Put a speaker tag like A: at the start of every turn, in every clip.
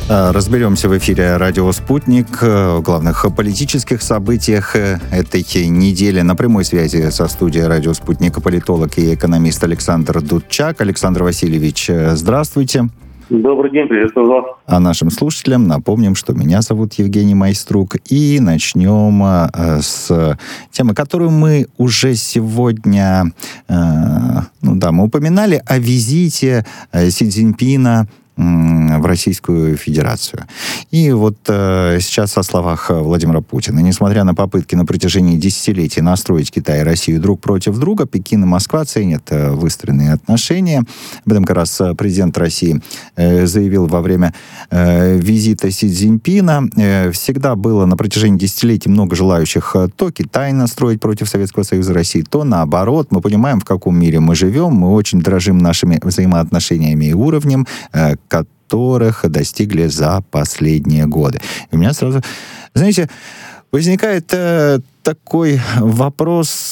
A: Разберемся в эфире радио «Спутник» в главных политических событиях этой недели. На прямой связи со студией радио «Спутник» политолог и экономист Александр Дудчак. Александр Васильевич, здравствуйте.
B: Добрый день, приветствую вас.
A: А нашим слушателям напомним, что меня зовут Евгений Майструк. И начнем с темы, которую мы уже сегодня мы упоминали о визите Си Цзиньпина в Российскую Федерацию. И вот сейчас о словах Владимира Путина. Несмотря на попытки на протяжении десятилетий настроить Китай и Россию друг против друга, Пекин и Москва ценят выстроенные отношения. Об этом как раз президент России заявил во время визита Си Цзиньпина. Всегда было на протяжении десятилетий много желающих то Китай настроить против Советского Союза и России, то наоборот. Мы понимаем, в каком мире мы живем. Мы очень дорожим нашими взаимоотношениями и уровнем, которых достигли за последние годы. И у меня сразу, знаете, возникает такой вопрос,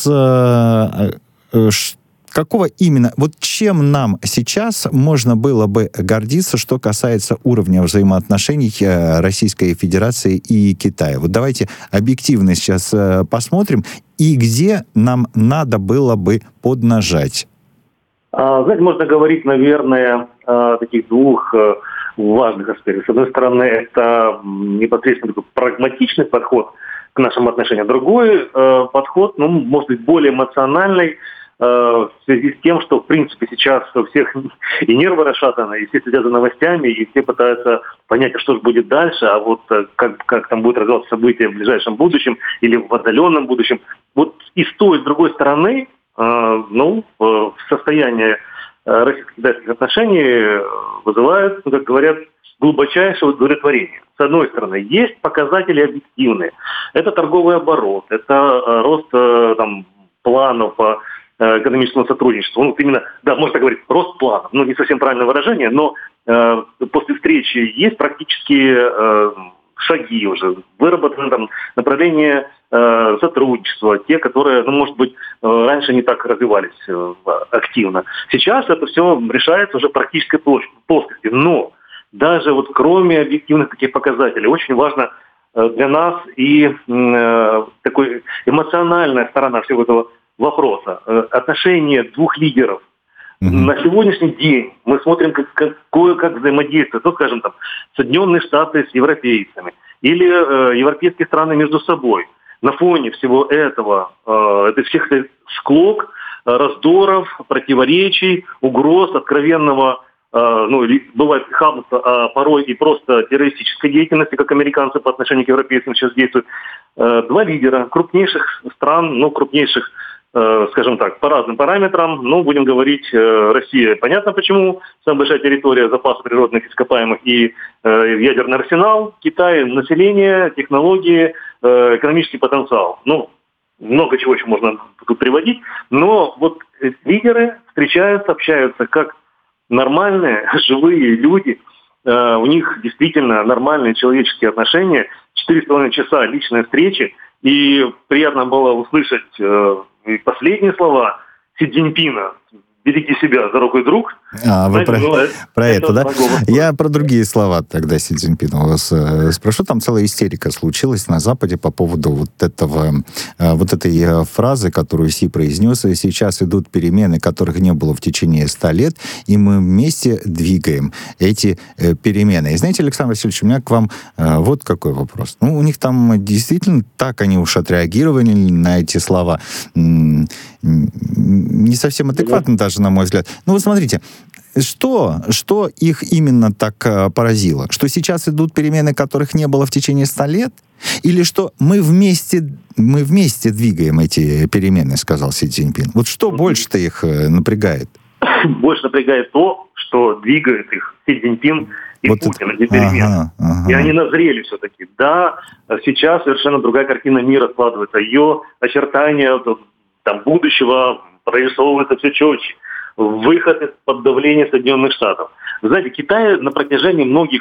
A: какого именно, вот чем нам сейчас можно было бы гордиться, что касается уровня взаимоотношений Российской Федерации и Китая? Вот давайте объективно сейчас посмотрим, и где нам надо было бы поднажать.
B: Знаете, можно говорить, наверное, о таких двух важных аспектах. С одной стороны, это непосредственно такой прагматичный подход к нашим отношениям. Другой подход, может быть, более эмоциональный, в связи с тем, что, в принципе, сейчас у всех и нервы расшатаны, и все следят за новостями, и все пытаются понять, а что же будет дальше, а вот как там будет развиваться события в ближайшем будущем или в отдаленном будущем. Вот и с той, и с другой стороны, состояние российско-китайских отношений вызывает, как говорят, глубочайшее удовлетворение. С одной стороны, есть показатели объективные. Это торговый оборот, это рост планов по экономическому сотрудничеству. Можно говорить, рост планов. Не совсем правильное выражение, но после встречи есть практические шаги уже, выработаны направления сотрудничества, те, которые, может быть, раньше не так развивались активно. Сейчас это все решается уже в практической плоскости. Но даже вот кроме объективных таких показателей, очень важно для нас и такой эмоциональная сторона всего этого вопроса. Отношения двух лидеров. На сегодняшний день мы смотрим, как взаимодействуют, Соединенные Штаты с европейцами или европейские страны между собой. На фоне всего этого, всех склок, раздоров, противоречий, угроз, откровенного, бывает хамства, а порой и просто террористической деятельности, как американцы по отношению к европейцам сейчас действуют. Два лидера крупнейших стран, крупнейших, скажем так, по разным параметрам, будем говорить, Россия, понятно почему, самая большая территория, запасы природных ископаемых и ядерный арсенал, Китай, население, технологии, экономический потенциал. Много чего еще можно тут приводить, но вот лидеры встречаются, общаются как нормальные, живые люди, у них действительно нормальные человеческие отношения, 4,5 часа личной встречи, и приятно было услышать последние слова Си Цзиньпина: «Береги себя, дорогой друг».
A: Вы про это, да? Я про другие слова тогда Си Цзиньпина у вас спрошу. Там целая истерика случилась на Западе по поводу вот этой фразы, которую Си произнес. И сейчас идут перемены, которых не было в течение 100 лет, и мы вместе двигаем эти перемены. И знаете, Александр Васильевич, у меня к вам вот какой вопрос. У них там действительно так они уж отреагировали на эти слова. Не совсем адекватно даже, на мой взгляд. Вот смотрите, что их именно так поразило? Что сейчас идут перемены, которых не было в течение 100 лет? Или что мы вместе двигаем эти перемены, сказал Си Цзиньпин? Вот что больше-то их напрягает?
B: Больше напрягает то, что двигает их Си Цзиньпин и Путин, эти перемены. И они назрели все-таки. Да, сейчас совершенно другая картина мира складывается. Ее очертания будущего прорисовывается все четче. Выход из-под давления Соединенных Штатов. Вы знаете, Китай на протяжении многих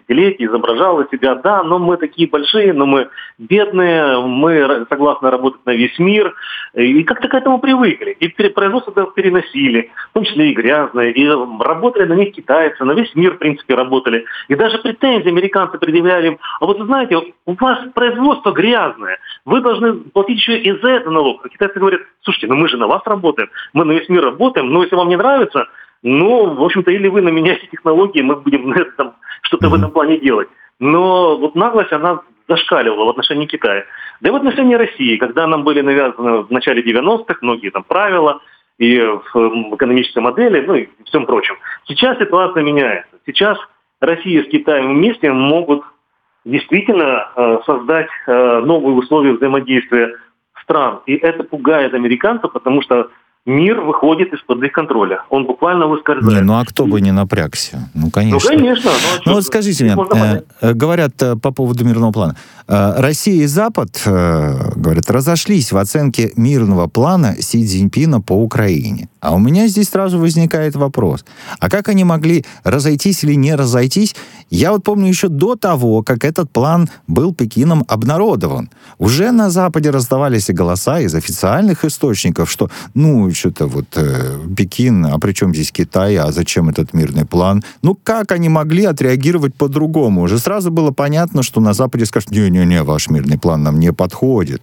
B: десятилетий, изображала себя, да, но мы такие большие, но мы бедные, мы согласны работать на весь мир, и как-то к этому привыкли. И производство переносили, в том числе и грязное, и работали на них китайцы, на весь мир, в принципе, работали. И даже претензии американцы предъявляли им: а вот вы знаете, у вас производство грязное, вы должны платить еще и за это налог. А китайцы говорят: слушайте, ну мы же на вас работаем, мы на весь мир работаем, но если вам не нравится, ну, в общем-то, или вы наменяете технологии, мы будем там что-то в этом плане делать. Но вот наглость, она зашкаливала в отношении Китая. Да и в отношении России, когда нам были навязаны в начале 90-х многие там правила и в экономической модели, ну и всем прочем. Сейчас ситуация меняется. Сейчас Россия с Китаем вместе могут действительно создать новые условия взаимодействия стран. И это пугает американцев, потому что мир выходит из-под их контроля. Он буквально выскользает.
A: Ну а кто бы не напрягся? Ну, конечно.
B: Ну, конечно.
A: Ну, вот скажите мне, говорят по поводу мирного плана. Россия и Запад, говорят, разошлись в оценке мирного плана Си Цзиньпина по Украине. А у меня здесь сразу возникает вопрос. А как они могли разойтись или не разойтись? Я вот помню еще до того, как этот план был Пекином обнародован. Уже на Западе раздавались и голоса из официальных источников, что, ну, что-то вот Пекин, а при чем здесь Китай, а зачем этот мирный план? Ну, как они могли отреагировать по-другому? Уже сразу было понятно, что на Западе скажут: не-не-не, ваш мирный план нам не подходит.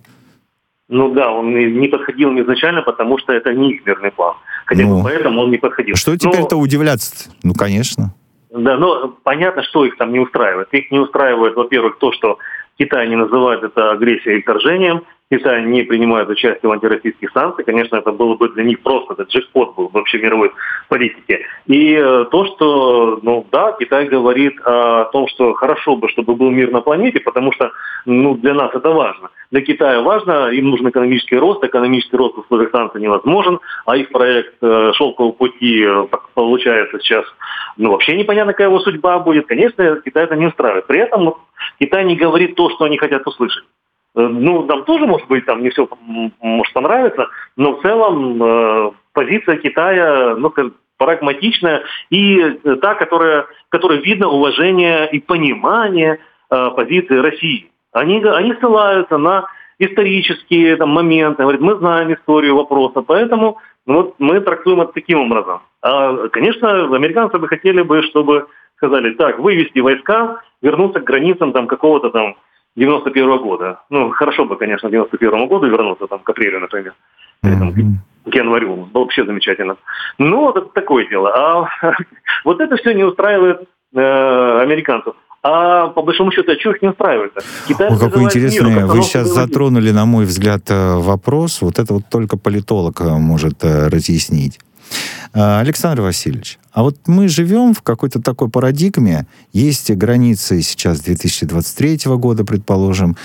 B: Ну да, он не подходил изначально, потому что это не их мирный план. Хотя бы поэтому он не подходил.
A: Что теперь-то удивляться-то? Ну, конечно.
B: Да, но понятно, что их там не устраивает. Их не устраивает, во-первых, то, что Китай не называет это агрессией и вторжением, Китай не принимает участие в антироссийских санкциях. Конечно, это было бы для них просто, это джекпот был вообще мировой политики. И то, что, ну да, Китай говорит о том, что хорошо бы, чтобы был мир на планете, потому что, ну, для нас это важно. Для Китая важно, им нужен экономический рост в условиях санкций невозможен, а их проект «Шелкового пути» получается сейчас, ну, вообще непонятно, какая его судьба будет. Конечно, Китай это не устраивает. При этом Китай не говорит то, что они хотят услышать. Ну, нам тоже, может быть, там не все может понравиться, но в целом позиция Китая, ну, прагматичная и та, которой видно уважение и понимание позиции России. Они ссылаются на исторические там моменты, говорят: мы знаем историю вопроса, поэтому вот мы трактуем это таким образом. Конечно, американцы бы хотели бы, чтобы сказали: так, вывести войска, вернуться к границам там какого-то там 91-го года. Ну, хорошо бы, конечно, к 91-му году вернуться, там, к апрелю, например. Или, там, к январю. Было бы вообще замечательно. Ну, вот это такое дело. А вот это все не устраивает американцев. А по большому счету, а чего их не устраивает?
A: Ой, какой интересный. Вы сейчас затронули, на мой взгляд, вопрос. Вот это вот только политолог может разъяснить. Александр Васильевич, а вот мы живем в какой-то такой парадигме. Есть границы сейчас 2023 года, предположим.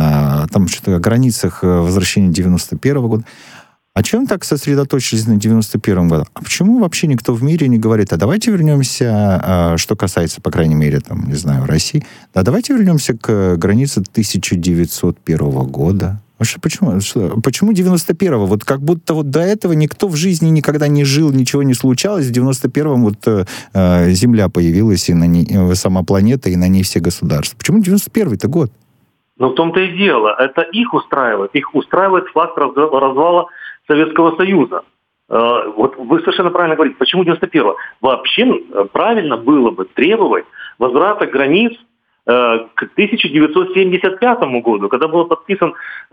A: Там что-то о границах возвращения 91 года. А чем так сосредоточились на 91-м году? А почему вообще никто в мире не говорит: а давайте вернемся, что касается, по крайней мере, там, не знаю, России, да давайте вернемся к границе 1901 года? Вообще, почему 91-го? Вот как будто вот до этого никто в жизни никогда не жил, ничего не случалось. В 91-м вот Земля появилась, и на ней, сама планета, и на ней все государства. Почему 91-й-то год?
B: Ну, в том-то и дело. Это их устраивает. Их устраивает факт развала Советского Союза. Вот вы совершенно правильно говорите. Почему 91-го? Вообще правильно было бы требовать возврата границ к 1975 году, когда был подписан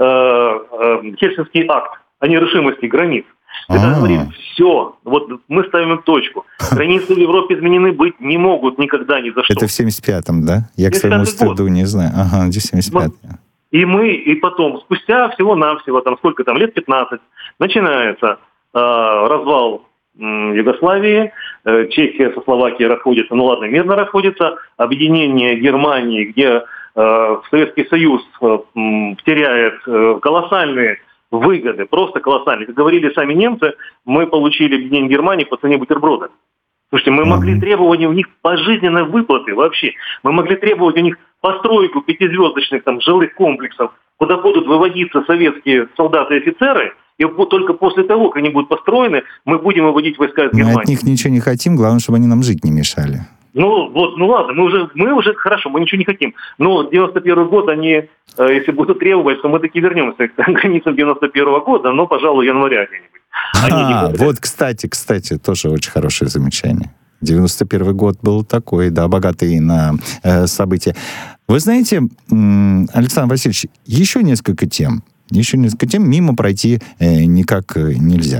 B: Хельсинский акт о нерешимости границ. Это говорит: все, вот мы ставим точку. Границы в Европе изменены быть не могут никогда ни за что.
A: Это в 75-м, да? Я к своему стыду не знаю. Ага, 75-м.
B: И потом, спустя всего-навсего, там сколько там, лет 15, начинается развал Югославии, Чехия со Словакией расходятся, ну ладно, мирно расходятся, объединение Германии, где Советский Союз теряет колоссальные выгоды, просто колоссальные. Как говорили сами немцы, мы получили объединение Германии по цене бутерброда. Слушайте, мы могли требовать у них пожизненной выплаты вообще. Мы могли требовать у них постройку пятизвездочных там жилых комплексов, куда будут выводиться советские солдаты и офицеры, и только после того, как они будут построены, мы будем выводить войска из Германии.
A: Мы от них ничего не хотим, главное, чтобы они нам жить не мешали.
B: Ну ладно, мы уже хорошо, мы ничего не хотим. Но 91 год они, если будут требовать, то мы таки вернемся к границам 91 года, но, пожалуй, января где-нибудь.
A: Вот, кстати, тоже очень хорошее замечание. 91 год был такой, да, богатый на события. Вы знаете, Александр Васильевич, еще несколько тем, мимо пройти никак нельзя.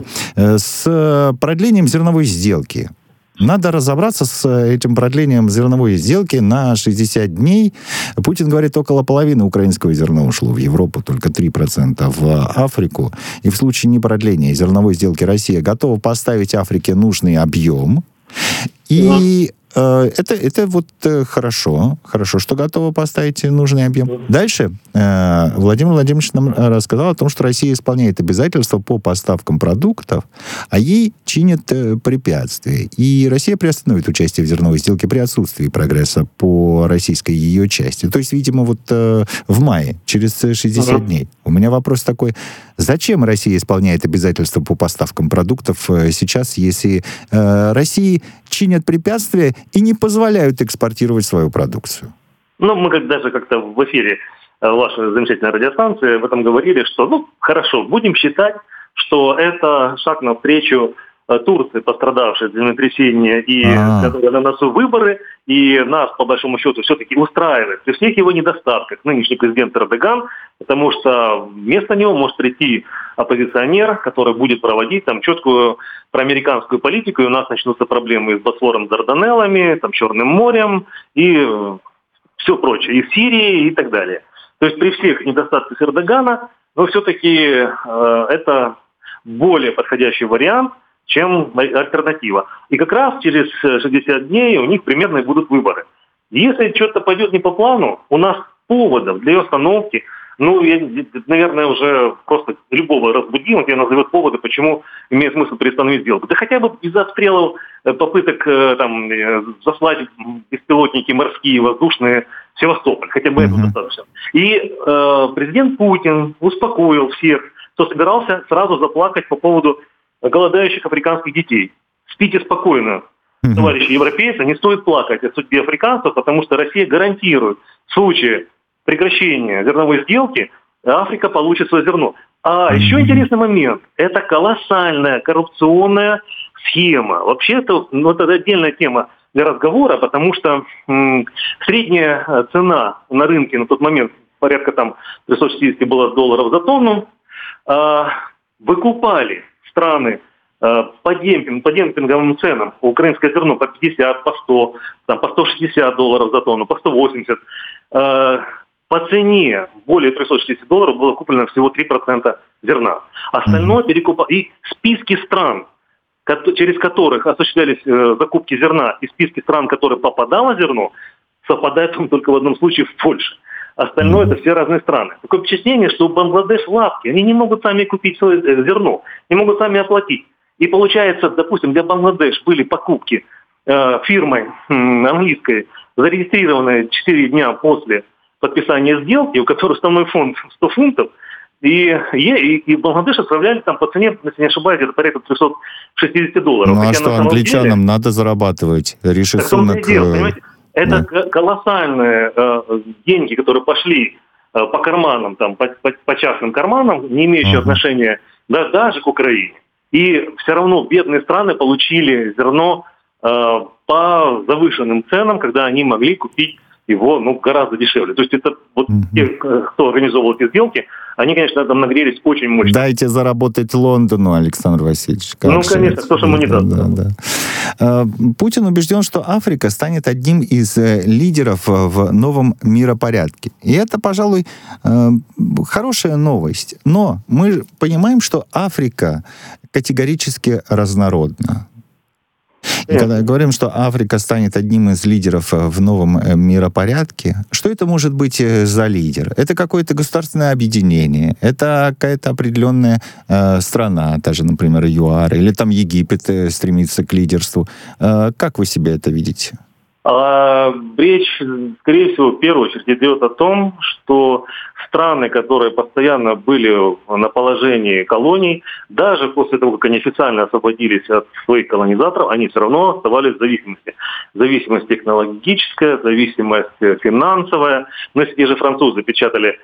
A: С продлением зерновой сделки. Надо разобраться с этим продлением зерновой сделки на 60 дней. Путин говорит, около половины украинского зерна ушло в Европу, только 3% в Африку. И в случае непродления зерновой сделки Россия готова поставить Африке нужный объем. И это вот хорошо, что готова поставить нужный объем. Дальше Владимир Владимирович нам рассказал о том, что Россия исполняет обязательства по поставкам продуктов, а ей чинят препятствия. И Россия приостановит участие в зерновой сделке при отсутствии прогресса по российской ее части. То есть, видимо, вот в мае, через 60 дней. У меня вопрос такой. Зачем Россия исполняет обязательства по поставкам продуктов сейчас, если России чинят препятствия и не позволяют экспортировать свою продукцию?
B: Мы даже как-то в эфире вашей замечательной радиостанции об этом говорили, что, хорошо, будем считать, что это шаг навстречу Турции, пострадавшей от землетрясения, и на носу выборы, и нас, по большому счету, все-таки устраивает при всех его недостатках нынешний президент Эрдоган, потому что вместо него может прийти оппозиционер, который будет проводить там четкую проамериканскую политику, и у нас начнутся проблемы с Босфором, Дарданеллами, там, Черным морем и все прочее, и в Сирии, и так далее. То есть при всех недостатках Эрдогана, но все-таки это более подходящий вариант, чем альтернатива. И как раз через 60 дней у них примерно и будут выборы. Если что-то пойдет не по плану, у нас поводов для ее остановки, я, наверное, уже просто любого разбудим, он тебе назовет поводы, почему имеет смысл приостановить сделку. Да хотя бы из обстрелов, попыток заслать беспилотники морские, воздушные в Севастополь. Хотя бы этого достаточно. И президент Путин успокоил всех, кто собирался сразу заплакать по поводу голодающих африканских детей. Спите спокойно, товарищи европейцы, не стоит плакать о судьбе африканцев, потому что Россия гарантирует в случае прекращения зерновой сделки Африка получит свое зерно. А еще интересный момент. Это колоссальная коррупционная схема. Вообще это отдельная тема для разговора, потому что средняя цена на рынке на тот момент порядка там 360 было $360 за тонну. Выкупали страны по демпинговым ценам украинское зерно по 50, по 100, по $160 за тонну, по 180. По цене более $360 было куплено всего 3% зерна. Остальное перекупали. И списки стран, через которых осуществлялись закупки зерна, и списки стран, которые попадало зерно, совпадают только в одном случае в Польше. Остальное это все разные страны. Такое впечатление, что Бангладеш в лапке. Они не могут сами купить свое зерно, не могут сами оплатить. И получается, допустим, для Бангладеш были покупки фирмой английской, зарегистрированной 4 дня после подписания сделки, у которой основной фонд 100 фунтов, и Бангладеш отправляли там по цене, если не ошибаюсь, это порядка $360.
A: А что, англичанам надо зарабатывать? Риши Сунак...
B: Это колоссальные деньги, которые пошли по карманам, по частным карманам, не имеющие отношения даже к Украине. И все равно бедные страны получили зерно по завышенным ценам, когда они могли купить его гораздо дешевле. То есть это те, кто организовывал эти сделки, они, конечно, там нагрелись очень мощно.
A: Дайте заработать Лондону, Александр Васильевич.
B: Конечно, то, что ему не даст.
A: Путин убежден, что Африка станет одним из лидеров в новом миропорядке. И это, пожалуй, хорошая новость. Но мы понимаем, что Африка категорически разнородна. И когда говорим, что Африка станет одним из лидеров в новом миропорядке, что это может быть за лидер? Это какое-то государственное объединение, это какая-то определенная страна, та же, например, ЮАР, или там Египет стремится к лидерству. Как вы себе это видите?
B: Речь, скорее всего, в первую очередь идет о том, что страны, которые постоянно были на положении колоний, даже после того, как они официально освободились от своих колонизаторов, они все равно оставались в зависимости. Зависимость технологическая, зависимость финансовая. Но если те же французы печатали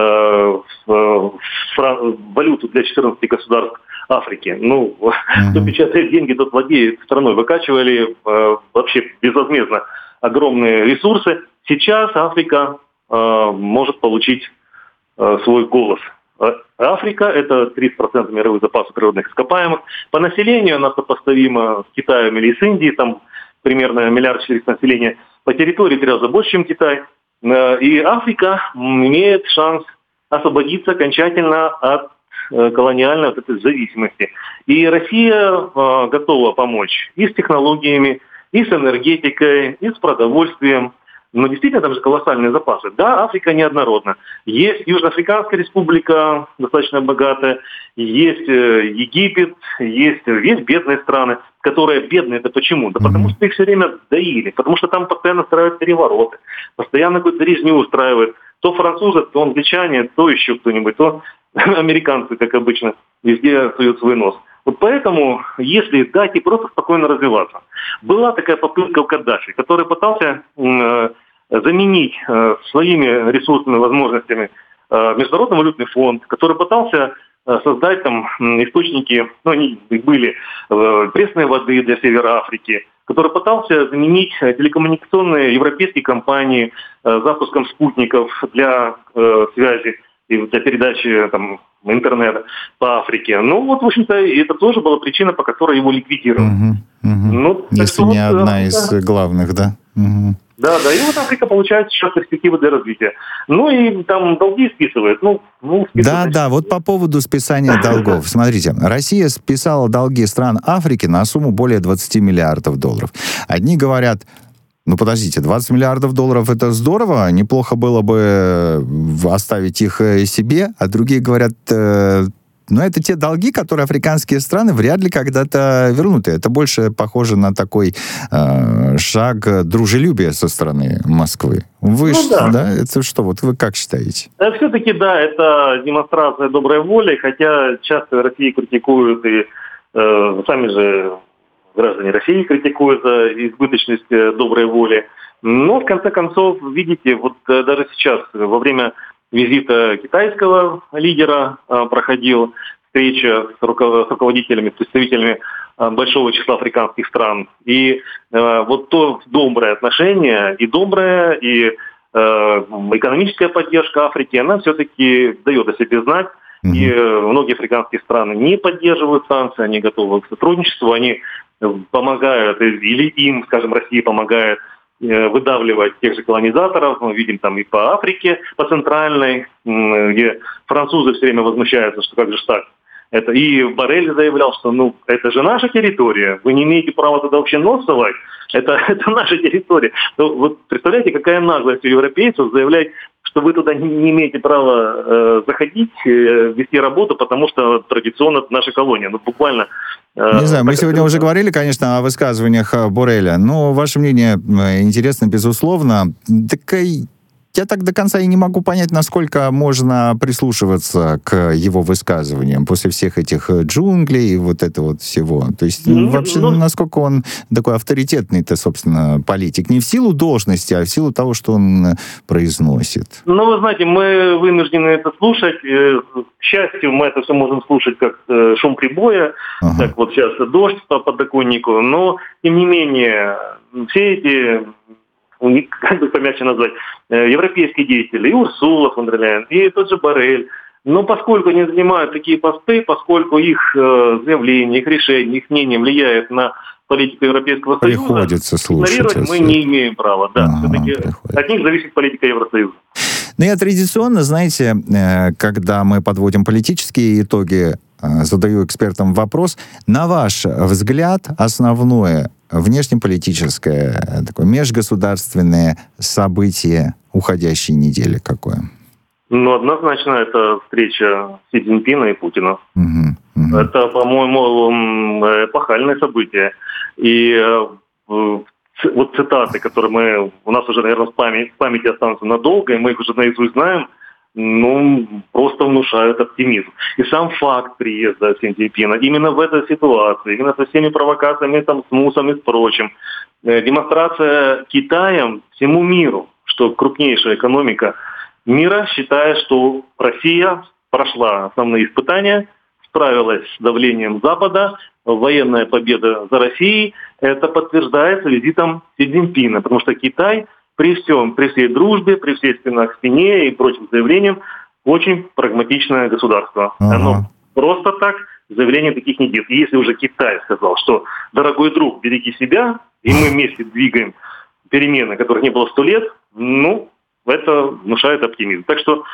B: валюту для 14 государств Африки. Кто печатает деньги, тот владеет страной. Выкачивали вообще безвозмездно огромные ресурсы. Сейчас Африка может получить свой голос. Африка – это 30% мировых запасов природных ископаемых. По населению она сопоставима с Китаем или с Индией, там примерно 1,4 миллиарда населения. По территории 3 раза больше, чем Китай. И Африка имеет шанс освободиться окончательно от колониальной вот этой зависимости. И Россия готова помочь и с технологиями, и с энергетикой, и с продовольствием. Но действительно там же колоссальные запасы. Да, Африка неоднородна. Есть Южноафриканская республика, достаточно богатая, есть Египет, есть бедные страны, которые бедные. Это почему? Да потому что их все время доили, потому что там постоянно устраивают перевороты, постоянно какую-то резню устраивают. То французы, то англичане, то еще кто-нибудь, то американцы, как обычно, везде суют свой нос. Вот поэтому, если дать и просто спокойно развиваться. Была такая попытка у Каддафи, который пытался заменить своими ресурсными возможностями Международный валютный фонд, который пытался создать там источники, они были пресной воды для Севера Африки, который пытался заменить телекоммуникационные европейские компании запуском спутников для связи и для передачи интернета по Африке. В общем-то, это тоже была причина, по которой его ликвидировали.
A: Если не одна из главных, да?
B: Да, и вот Африка получает сейчас перспективы для развития. И там долги списывает.
A: Да, вот по поводу списания долгов. Смотрите, Россия списала долги стран Африки на сумму более 20 миллиардов долларов. Одни говорят, подождите, 20 миллиардов долларов это здорово, неплохо было бы оставить их себе, а другие говорят, это те долги, которые африканские страны вряд ли когда-то вернут. И это больше похоже на такой шаг дружелюбия со стороны Москвы. Это что, вот вы как считаете?
B: Все-таки, да, это демонстрация доброй воли, хотя часто Россию критикуют, и сами же граждане России критикуют за избыточность доброй воли. Но, в конце концов, видите, вот даже сейчас, во время визита китайского лидера проходила встреча с руководителями, с представителями большого числа африканских стран. И вот то доброе отношение, и добрая, и экономическая поддержка Африки, она все-таки дает о себе знать. И многие африканские страны не поддерживают санкции, они готовы к сотрудничеству, они помогают, или им, скажем, Россия помогает выдавливать тех же колонизаторов. Мы видим там и по Африке, по центральной, где французы все время возмущаются, что как же так. И Боррель заявлял, что это же наша территория, вы не имеете права туда вообще нос совать, это наша территория. Вот представляете, какая наглость у европейцев заявлять, что вы туда не имеете права заходить, вести работу, потому что традиционно это наша колония. Буквально...
A: Не знаю, мы сегодня уже говорили, конечно, о высказываниях Борреля, но ваше мнение интересно, безусловно. Я так до конца и не могу понять, насколько можно прислушиваться к его высказываниям после всех этих джунглей и вот этого всего. То есть вообще, насколько он такой авторитетный-то, собственно, политик. Не в силу должности, а в силу того, что он произносит.
B: Вы знаете, мы вынуждены это слушать. К счастью, мы это все можем слушать как шум прибоя, как вот сейчас дождь по подоконнику. Но, тем не менее, все эти... как бы помягче назвать, европейские деятели, и Урсула фон дер Ляйен, и тот же Боррель. Но поскольку они занимают такие посты, поскольку их заявления, их решения, их мнение влияет на политику Европейского Союза,
A: приходится слушать.
B: Игнорировать мы не имеем права. Да, все-таки от них зависит политика Евросоюза.
A: Я традиционно, знаете, когда мы подводим политические итоги, задаю экспертам вопрос. На ваш взгляд, основное внешнеполитическое, такое межгосударственное событие уходящей недели какое?
B: Однозначно, это встреча Си Цзиньпина и Путина. Это, по-моему, эпохальное событие. И вот цитаты, которые у нас уже, наверное, в памяти останутся надолго, и мы их уже наизусть знаем. просто внушают оптимизм. И сам факт приезда Си Цзиньпина именно в этой ситуации, именно со всеми провокациями, с МУСом и с прочим, демонстрация Китаем всему миру, что крупнейшая экономика мира считает, что Россия прошла основные испытания, справилась с давлением Запада, военная победа за Россией, это подтверждается визитом Си Цзиньпина, потому что Китай при всей дружбе, при всей спина к спине и прочим заявлениям, очень прагматичное государство. Оно просто так заявлений таких не делает. И если уже Китай сказал, что, дорогой друг, береги себя, и мы вместе двигаем перемены, которых не было 100 лет, это внушает оптимизм. Так что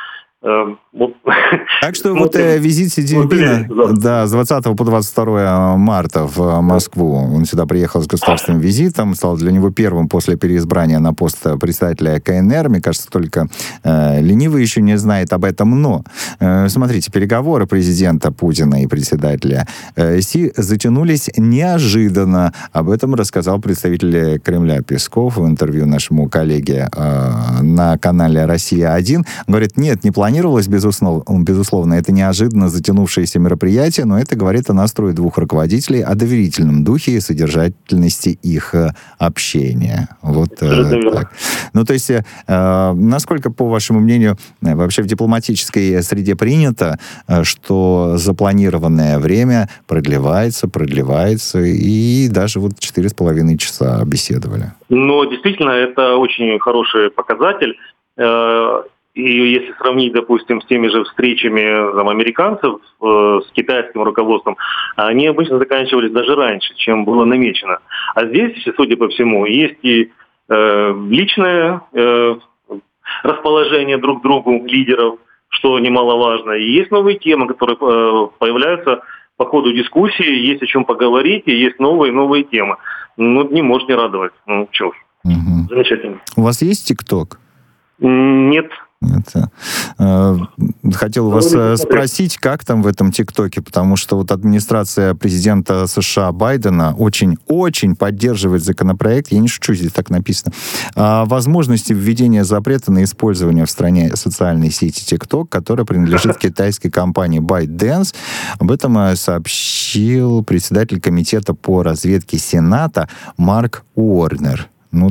A: визит Си Цзиньпина с 20 по 22 марта в Москву. Он сюда приехал с государственным визитом, стал для него первым после переизбрания на пост председателя КНР. Мне кажется, только ленивый еще не знает об этом. Но, смотрите, переговоры президента Путина и председателя Си затянулись неожиданно. Об этом рассказал представитель Кремля Песков в интервью нашему коллеге на канале «Россия-1». Говорит, нет, не планировалось, безусловно, это неожиданно затянувшееся мероприятие, но это говорит о настрое двух руководителей, о доверительном духе и содержательности их общения. Вот так. То есть, насколько, по вашему мнению, вообще в дипломатической среде принято, что запланированное время продлевается, и даже 4,5 часа беседовали?
B: Действительно, это очень хороший показатель. И если сравнить, допустим, с теми же встречами американцев с китайским руководством, они обычно заканчивались даже раньше, чем было намечено. А здесь, судя по всему, есть и личное расположение друг к другу лидеров, что немаловажно, и есть новые темы, которые появляются по ходу дискуссии, есть о чем поговорить, и есть новые темы. Не может не радовать. Замечательно.
A: У вас есть ТикТок?
B: Нет.
A: Хотел у вас спросить, как там в этом ТикТоке, потому что администрация президента США Байдена очень поддерживает законопроект, я не шучу, здесь так написано, о возможности введения запрета на использование в стране социальной сети ТикТок, которая принадлежит китайской компании ByteDance. Об этом сообщил председатель комитета по разведке Сената Марк Уорнер.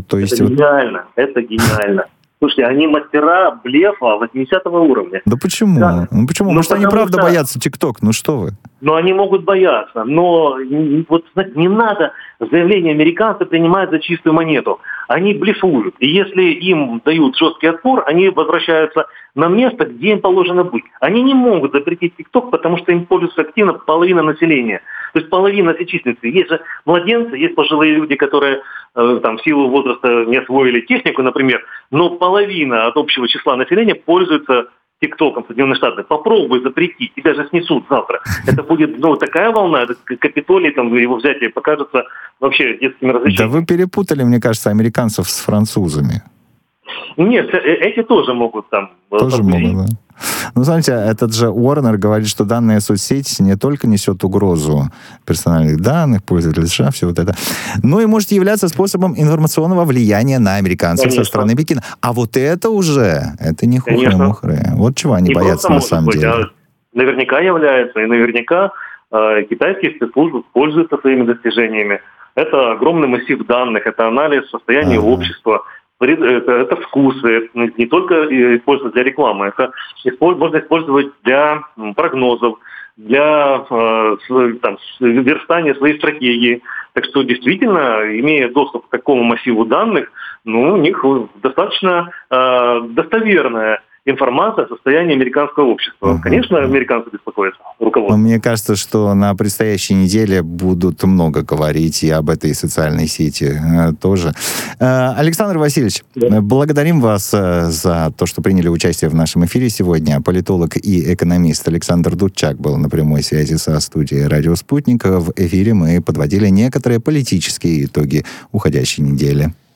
B: Это гениально. Слушайте, они мастера блефа 80-го уровня.
A: Да почему?
B: Да.
A: Почему? Может, они правда боятся ТикТок? Что вы?
B: Они могут бояться. Но не надо заявления американцев принимать за чистую монету. Они блефуют. И если им дают жесткий отпор, они возвращаются на место, где им положено быть. Они не могут запретить ТикТок, потому что им пользуется активно половина населения. То есть половина всей численности. Есть же младенцы, есть пожилые люди, которые в силу возраста не освоили технику, например, но половина от общего числа населения пользуется ТикТоком Соединенных Штатов. Попробуй запретить, тебя же снесут завтра. Это будет такая волна, Капитолий, его взятие покажется вообще детскими развлечениями.
A: Да вы перепутали, мне кажется, американцев с французами.
B: Нет, эти тоже могут
A: Тоже могут, да. Смотрите, этот же Уорнер говорит, что данная соцсеть не только несет угрозу персональных данных, пользователей США, все это, но и может являться способом информационного влияния на американцев со стороны Пекина. А это не хухры-мухры. Вот чего они боятся на самом деле.
B: Наверняка является, и наверняка китайские спецслужбы пользуются своими достижениями. Это огромный массив данных, это анализ состояния общества, это вкусы, не только использовать для рекламы, это можно использовать для прогнозов, для верстания своей стратегии. Так что действительно, имея доступ к такому массиву данных, у них достаточно достоверная информация о состоянии американского общества. Конечно, американцы беспокоятся, руководство.
A: Мне кажется, что на предстоящей неделе будут много говорить и об этой социальной сети тоже. Александр Васильевич, благодарим вас за то, что приняли участие в нашем эфире сегодня. Политолог и экономист Александр Дудчак был на прямой связи со студией «Радио Спутник». В эфире мы подводили некоторые политические итоги уходящей недели.